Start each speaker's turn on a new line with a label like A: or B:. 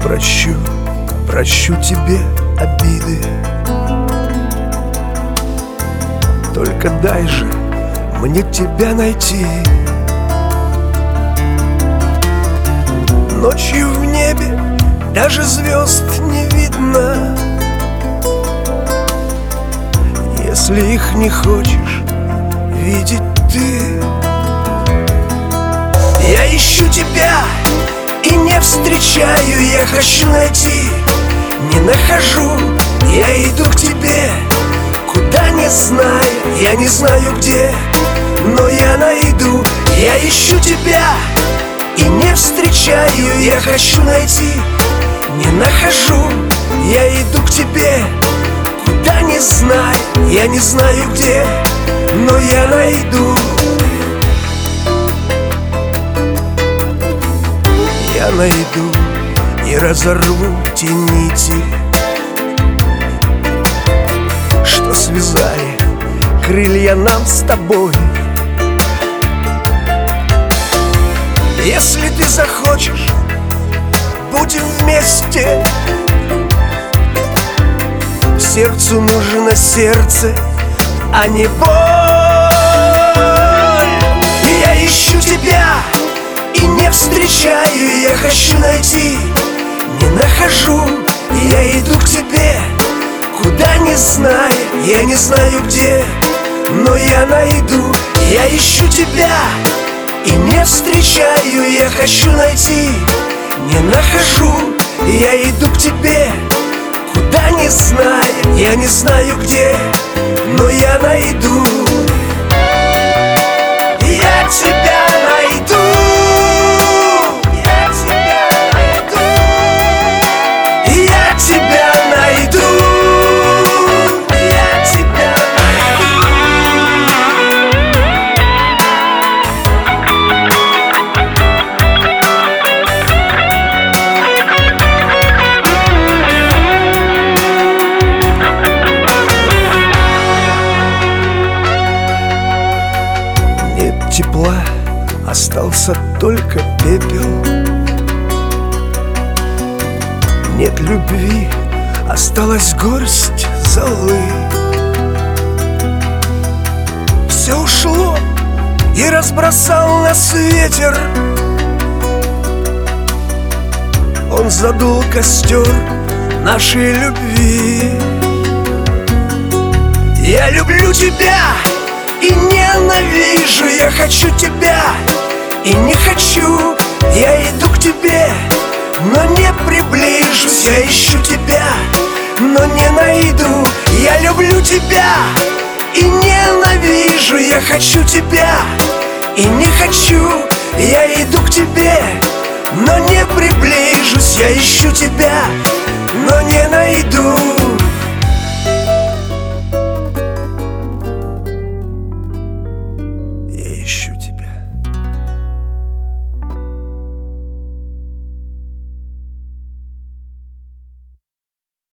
A: Прощу тебе обиды. Только дай же мне тебя найти. Ночью в небе даже звезд не видно. Если их не хочешь видеть ты, я ищу тебя и не встречаю. Я хочу найти, не нахожу. Я иду к тебе, куда не знаю. Я не знаю где, но я найду. Я ищу тебя и не встречаю. Я хочу найти, не нахожу. Я иду к тебе, куда не знаю. Я не знаю где, но я найду. Я найду и разорву те нити, что связали крылья нам с тобой. Если ты захочешь, будем вместе. Сердцу нужно сердце, а не боль. Я ищу тебя и не встречаю. Я хочу найти, не нахожу. Я иду к тебе, куда не знаю. Я не знаю где, но я найду. Я ищу тебя и не встречаю. Я хочу найти, не нахожу. Я иду к тебе, куда не знаю. Я не знаю где, но я найду. Я тебя найду. Я тебя найду. Я тебя найду. Я тебя тепла, остался только пепел. Нет любви, осталась горсть золы. Все ушло и разбросал нас ветер. Он задул костер нашей любви. Я люблю тебя и ненавижу. Я хочу тебя и не хочу. Я иду к тебе, но не приближусь. Я ищу тебя, но не найду. Я люблю тебя и ненавижу. Я хочу тебя и не хочу. Я иду к тебе, но не приближусь. Я ищу тебя, но не найду.